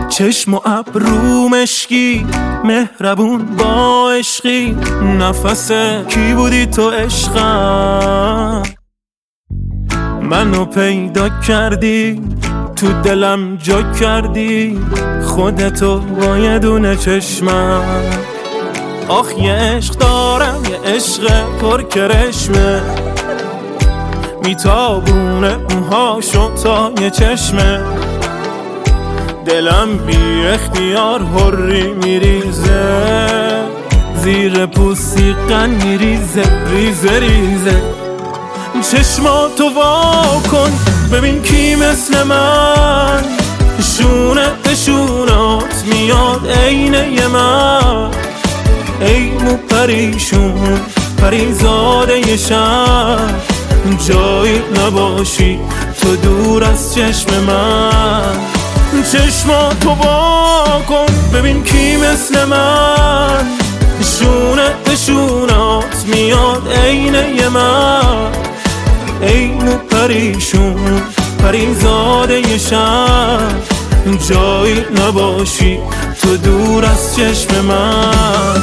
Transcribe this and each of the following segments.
چشم و ابرو مشکی، مهربون با عشقی، نفس کی بودی تو عشقم؟ منو پیدا کردی، تو دلم جا کردی، خودتو با یه دونه چشمم. آخ یه عشق دارم، یه عشق پر کرشمه، میتابونه موهاشو تا یه چشمه. دلم بی اختیار حری میریزه، زیر پوستی قن میریزه، ریزه ریزه. چشماتو وا کن ببین کی مثل من، شونه به شونات میاد عینه من. ای مو پریشون پریزاده ی شهر، جایی نباشی تو دور از چشم من. چشماتو وا کن ببین کی مثل من، شونه به شونات میاد عینه من. ای مو پریشون پریزاده ی شهر، جایی نباشی تو دور از چشم من.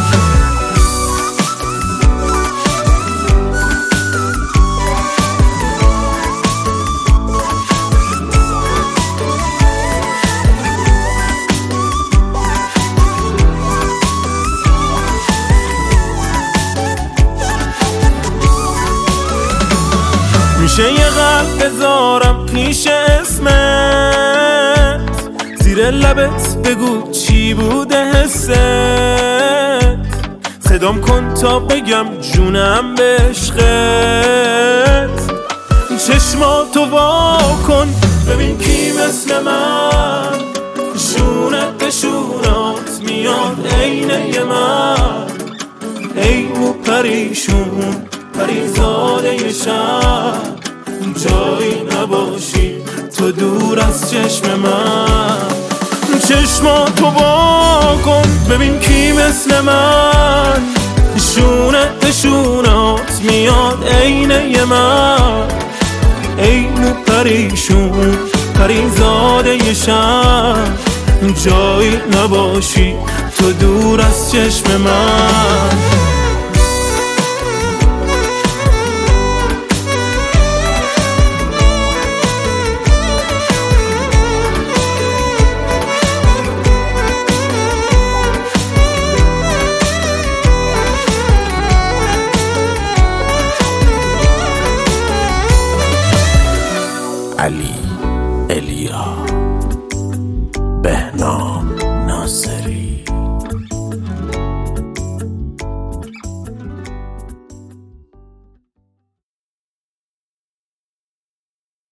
میشه یه قلب بذارم پیش اسمت، زیر لبت بگو چی بوده حست. صدام کن تا بگم جونم به عشقت. چشماتو وا کن ببین کی مثل من، شونت به شونات میاد عینه من. ای مو پریشون پریزاده ی شهر، جایی نباشی تو دور از چشم من. چشماتو وا کن ببین کی مثل من، شونت به شونات میاد عینه من. ای مو پریشون پریزاده ی شهر، جایی نباشی تو دور از چشم من. علی الیا، بهنام ناصری.